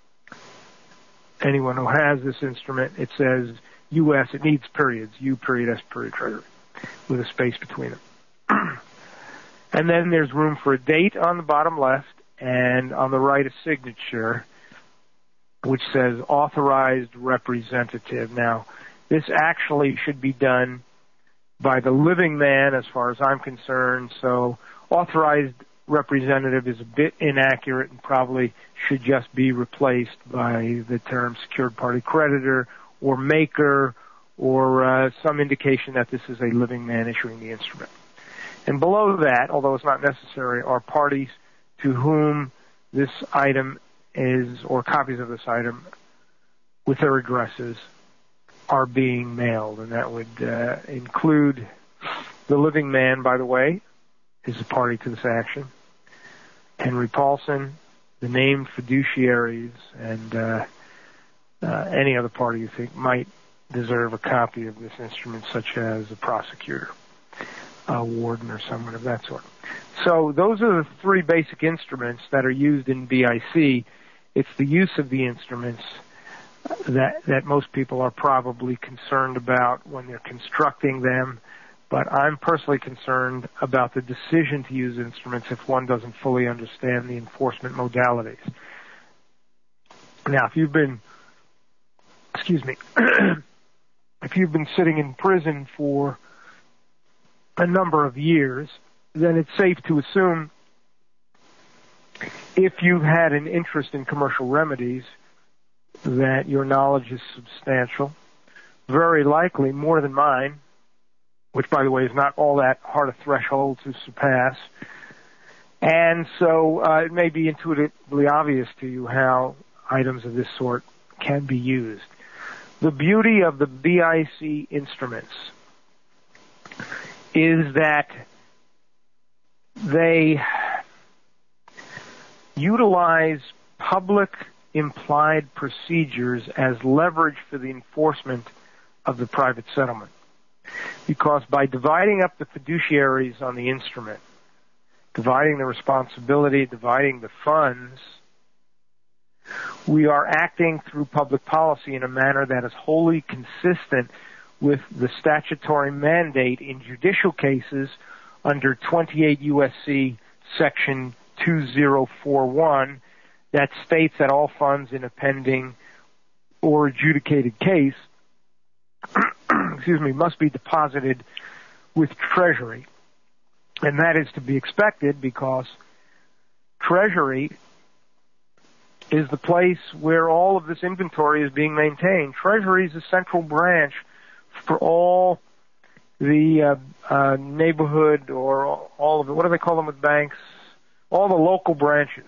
Anyone who has this instrument, it says U S, it needs periods, U period S period Treasury, with a space between them. And then there's room for a date on the bottom left, and on the right a signature, which says authorized representative. Now, this actually should be done by the living man as far as I'm concerned, so authorized representative is a bit inaccurate and probably should just be replaced by the term secured party creditor or maker or uh, some indication that this is a living man issuing the instrument. And below that, although it's not necessary, are parties to whom this item is, or copies of this item with their addresses are being mailed. And that would uh, include the living man, by the way, is a party to this action, Henry Paulson, the named fiduciaries, and uh, uh, any other party you think might deserve a copy of this instrument, such as a prosecutor, a warden, or someone of that sort. So those are the three basic instruments that are used in B I C. It's the use of the instruments that that most people are probably concerned about when they're constructing them, but I'm personally concerned about the decision to use instruments if one doesn't fully understand the enforcement modalities. Now, if you've been, excuse me, if you've been sitting in prison for a number of years, then it's safe to assume if you've had an interest in commercial remedies that your knowledge is substantial, very likely more than mine, which, by the way, is not all that hard a threshold to surpass. And so uh, it may be intuitively obvious to you how items of this sort can be used. The beauty of the B I C instruments is that they utilize public implied procedures as leverage for the enforcement of the private settlement. Because by dividing up the fiduciaries on the instrument, dividing the responsibility, dividing the funds, we are acting through public policy in a manner that is wholly consistent with the statutory mandate in judicial cases under twenty-eight U S C section two thousand forty-one that states that all funds in a pending or adjudicated case excuse me, must be deposited with Treasury. And that is to be expected because Treasury is the place where all of this inventory is being maintained. Treasury is a central branch for all the uh, uh, neighborhood or all of it. What do they call them with banks? All the local branches.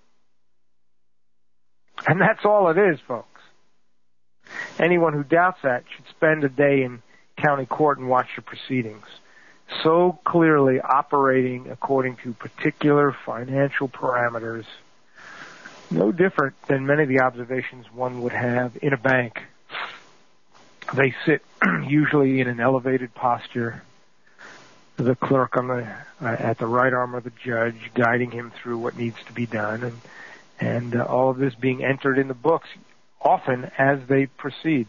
And that's all it is, folks. Anyone who doubts that should spend a day in county court and watch the proceedings. So clearly operating according to particular financial parameters, no different than many of the observations one would have in a bank. They sit usually in an elevated posture, the clerk on the uh, at the right arm of the judge guiding him through what needs to be done, and and uh, all of this being entered in the books often as they proceed.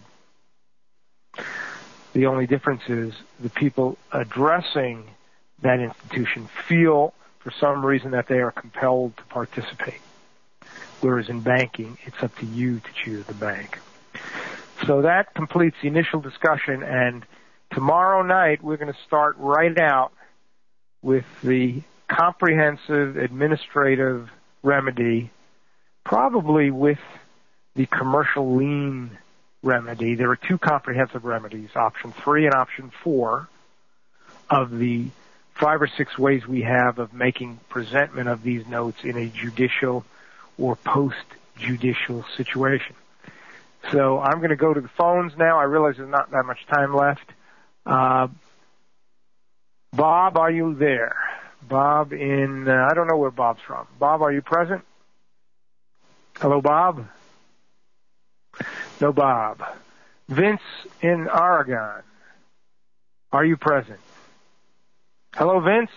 The only difference is the people addressing that institution feel for some reason that they are compelled to participate. Whereas in banking, it's up to you to choose the bank. So that completes the initial discussion, and tomorrow night we're going to start right out with the comprehensive administrative remedy, probably with the commercial lien remedy. There are two comprehensive remedies, option three and option four of the five or six ways we have of making presentment of these notes in a judicial or post-judicial situation. So I'm going to go to the phones now. I realize there's not that much time left. Uh, Bob, are you there? Bob in, uh, I don't know where Bob's from. Bob, are you present? Hello, Bob? No, Bob. Vince in Oregon, are you present? Hello, Vince?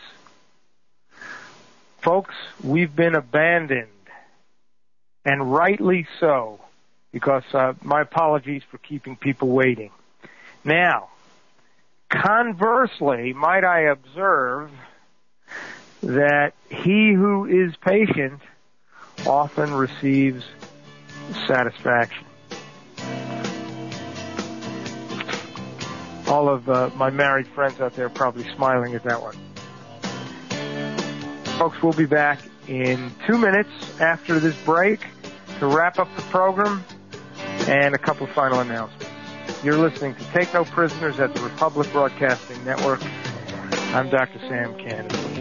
Folks, we've been abandoned, and rightly so, because uh, my apologies for keeping people waiting. Now, conversely, might I observe that he who is patient often receives satisfaction. All of uh, my married friends out there are probably smiling at that one. Folks, we'll be back in two minutes after this break to wrap up the program and a couple of final announcements. You're listening to Take No Prisoners at the Republic Broadcasting Network. I'm Doctor Sam Kennedy.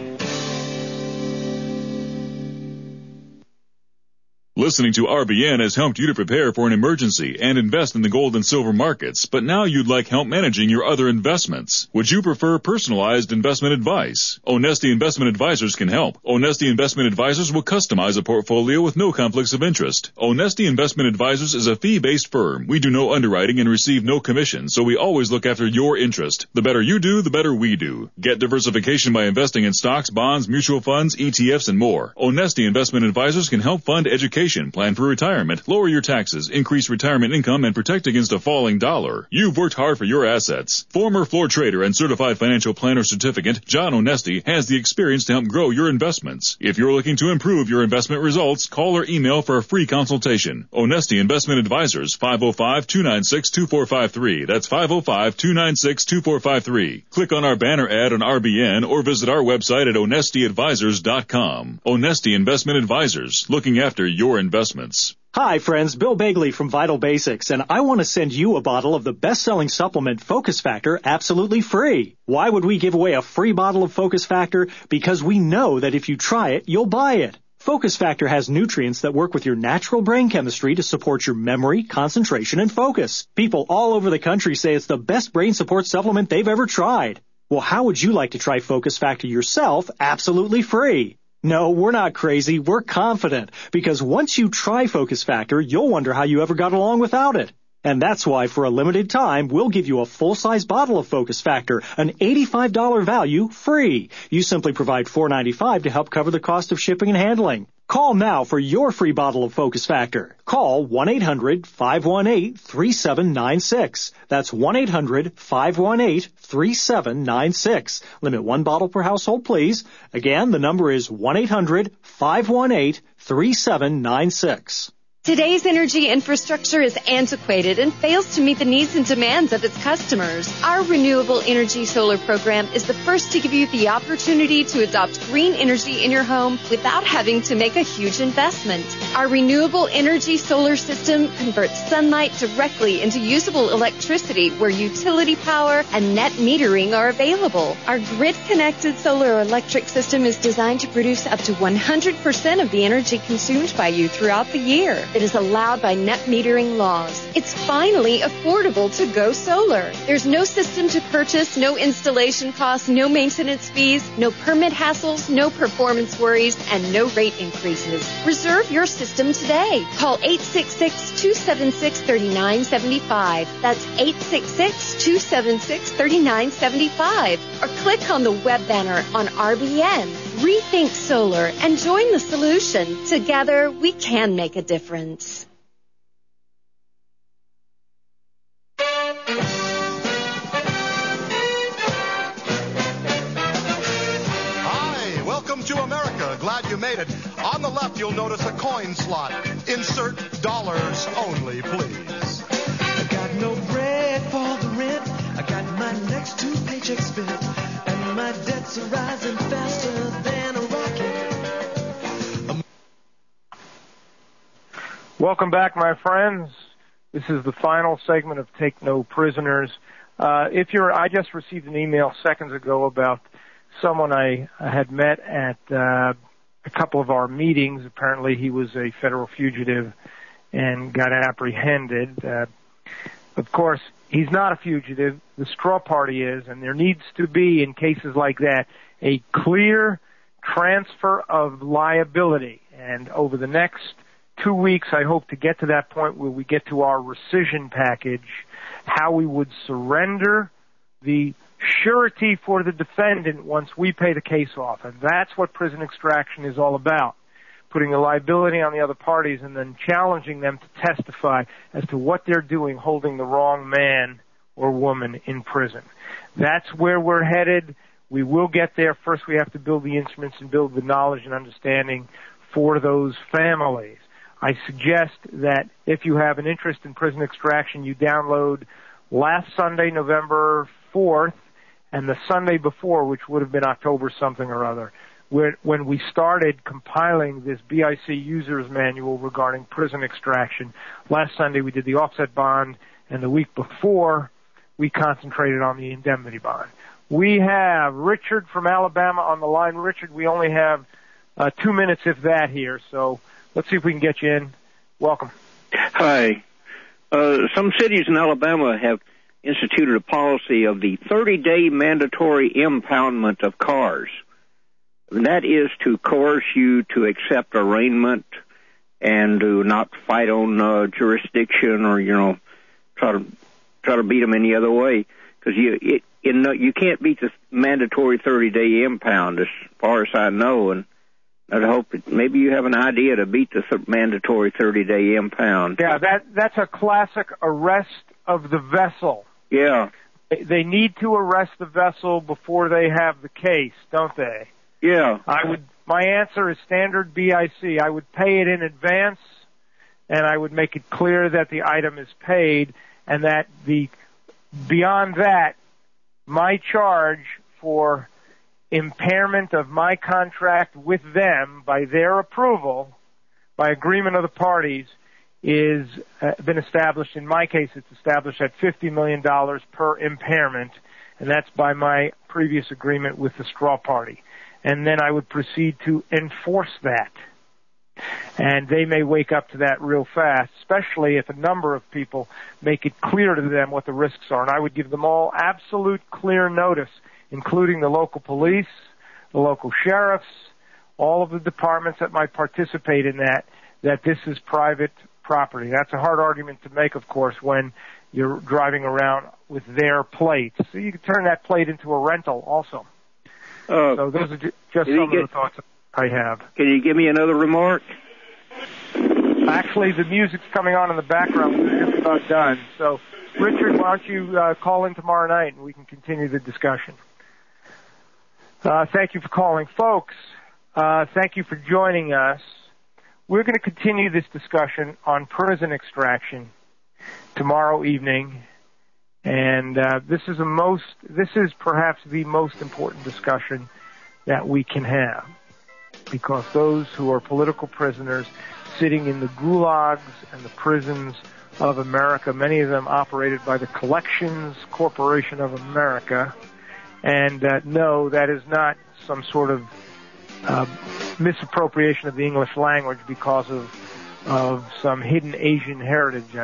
Listening to R B N has helped you to prepare for an emergency and invest in the gold and silver markets, but now you'd like help managing your other investments. Would you prefer personalized investment advice? Onesti Investment Advisors can help. Onesti Investment Advisors will customize a portfolio with no conflicts of interest. Onesti Investment Advisors is a fee-based firm. We do no underwriting and receive no commission, so we always look after your interest. The better you do, the better we do. Get diversification by investing in stocks, bonds, mutual funds, E T Fs, and more. Onesti Investment Advisors can help fund education, plan for retirement, lower your taxes, increase retirement income, and protect against a falling dollar. You've worked hard for your assets. Former floor trader and certified financial planner certificate, John Onesti, has the experience to help grow your investments. If you're looking to improve your investment results, call or email for a free consultation. Onesti Investment Advisors, five oh five, two nine six, two four five three. That's five oh five, two nine six, two four five three. Click on our banner ad on R B N or visit our website at onesti advisors dot com. Onesti Investment Advisors, looking after your investments. Hi friends, Bill Bagley from Vital Basics, and I want to send you a bottle of the best-selling supplement Focus Factor absolutely free. Why would we give away a free bottle of Focus Factor? Because we know that if you try it, you'll buy it. Focus Factor has nutrients that work with your natural brain chemistry to support your memory, concentration, and focus. People all over the country say it's the best brain support supplement they've ever tried. Well, how would you like to try Focus Factor yourself absolutely free? No, we're not crazy. We're confident. Because once you try Focus Factor, you'll wonder how you ever got along without it. And that's why, for a limited time, we'll give you a full-size bottle of Focus Factor, an eighty-five dollars value, free. You simply provide four dollars and ninety-five cents to help cover the cost of shipping and handling. Call now for your free bottle of Focus Factor. Call one eight hundred, five one eight, three seven nine six. That's one eight hundred, five one eight, three seven nine six. Limit one bottle per household, please. Again, the number is one eight hundred, five one eight, three seven nine six. Today's energy infrastructure is antiquated and fails to meet the needs and demands of its customers. Our Renewable Energy Solar program is the first to give you the opportunity to adopt green energy in your home without having to make a huge investment. Our Renewable Energy Solar system converts sunlight directly into usable electricity where utility power and net metering are available. Our grid-connected solar electric system is designed to produce up to one hundred percent of the energy consumed by you throughout the year. It is allowed by net metering laws. It's finally affordable to go solar. There's no system to purchase, no installation costs, no maintenance fees, no permit hassles, no performance worries, and no rate increases. Reserve your system today. Call eight six six, two seven six, three nine seven five. That's eight six six, two seven six, three nine seven five. Or click on the web banner on R B N. Rethink solar and join the solution. Together, we can make a difference. Hi, welcome to America. Glad you made it. On the left, you'll notice a coin slot. Insert dollars only, please. I got no bread for the rent. I got my next two paychecks spent. And my debts are rising faster than a rocket. Welcome back, my friends. This is the final segment of Take No Prisoners. Uh, if you're, I just received an email seconds ago about someone I, I had met at uh, a couple of our meetings. Apparently he was a federal fugitive and got apprehended. Uh, of course, he's not a fugitive. The straw party is, and there needs to be, in cases like that, a clear transfer of liability. And over the next two weeks, I hope to get to that point where we get to our rescission package, how we would surrender the surety for the defendant once we pay the case off. And that's what prison extraction is all about, putting the liability on the other parties and then challenging them to testify as to what they're doing holding the wrong man or woman in prison. That's where we're headed. We will get there. First, we have to build the instruments and build the knowledge and understanding for those families. I suggest that if you have an interest in prison extraction, you download last Sunday, November fourth, and the Sunday before, which would have been October something or other, when we started compiling this B I C user's manual regarding prison extraction. Last Sunday we did the offset bond, and the week before we concentrated on the indemnity bond. We have Richard from Alabama on the line. Richard, we only have uh, two minutes, if that, here, so let's see if we can get you in. Welcome. Hi. Uh, some cities in Alabama have instituted a policy of the thirty-day mandatory impoundment of cars. And that is to coerce you to accept arraignment and to not fight on uh, jurisdiction or, you know, try to try to beat them any other way. Because you it, you, know, you can't beat the mandatory thirty-day impound, as far as I know, and I'd hope that maybe you have an idea to beat the th- mandatory thirty-day impound. Yeah, that that's a classic arrest of the vessel. Yeah. They need to arrest the vessel before they have the case, don't they? Yeah. I would. My answer is standard B I C. I would pay it in advance, and I would make it clear that the item is paid, and that the beyond that, my charge for impairment of my contract with them by their approval, by agreement of the parties, is uh, been established. In my case, it's established at fifty million dollars per impairment, and that's by my previous agreement with the straw party. And then I would proceed to enforce that. And they may wake up to that real fast, especially if a number of people make it clear to them what the risks are. And I would give them all absolute clear notice, including the local police, the local sheriffs, all of the departments that might participate in that, that this is private property. That's a hard argument to make, of course, when you're driving around with their plates. So you can turn that plate into a rental also. Uh, so those are ju- just some get, of the thoughts I have. Can you give me another remark? Actually, the music's coming on in the background. We're just about done. So, Richard, why don't you uh, call in tomorrow night and we can continue the discussion. Uh, thank you for calling. Folks, uh, thank you for joining us. We're going to continue this discussion on prison extraction tomorrow evening. And uh, this is a most, this is perhaps the most important discussion that we can have, because those who are political prisoners sitting in the gulags and the prisons of America, many of them operated by the Collections Corporation of America, and uh, no, that is not some sort of uh, misappropriation of the English language because of of some hidden Asian heritage.